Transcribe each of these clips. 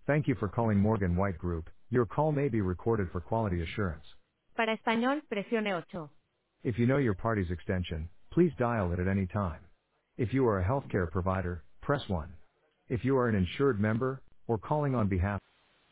Thank you for calling Morgan White Group. Your call may be recorded for quality assurance. Para español, presione ocho. If you know your party's extension, please dial it at any time. If you are a healthcare provider, press 1. If you are an insured member or calling on behalf,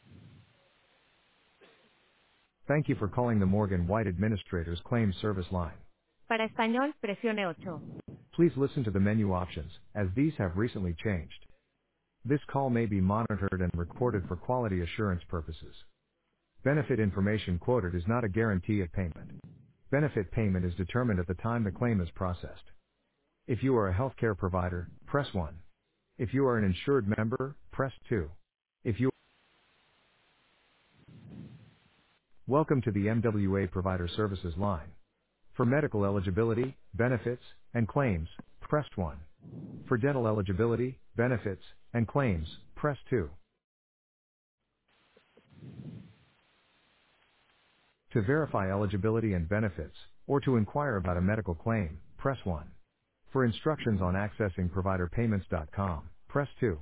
thank you for calling the Morgan White Administrators Claims Service line. Para español, presione ocho. Please listen to the menu options as these have recently changed. This call may be monitored and recorded for quality assurance purposes. Benefit information quoted is not a guarantee of payment. Benefit payment is determined at the time the claim is processed. If you are a healthcare provider, press 1. If you are an insured member, press 2. If you Welcome to the MWA Provider Services line. For medical eligibility, benefits, and claims, press 1. For dental eligibility, benefits, and claims, press 2. To verify eligibility and benefits, or to inquire about a medical claim, press 1. For instructions on accessing providerpayments.com, press 2.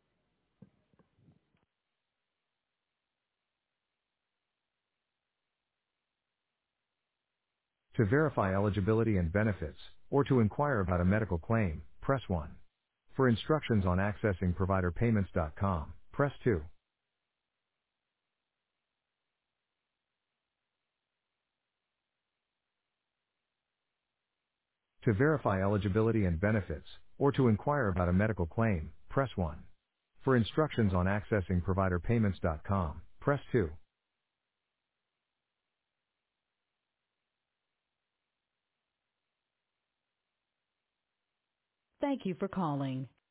To verify eligibility and benefits, or to inquire about a medical claim, press 1. For instructions on accessing providerpayments.com, press 2. To verify eligibility and benefits, or to inquire about a medical claim, press 1. For instructions on accessing providerpayments.com, press 2. Thank you for calling.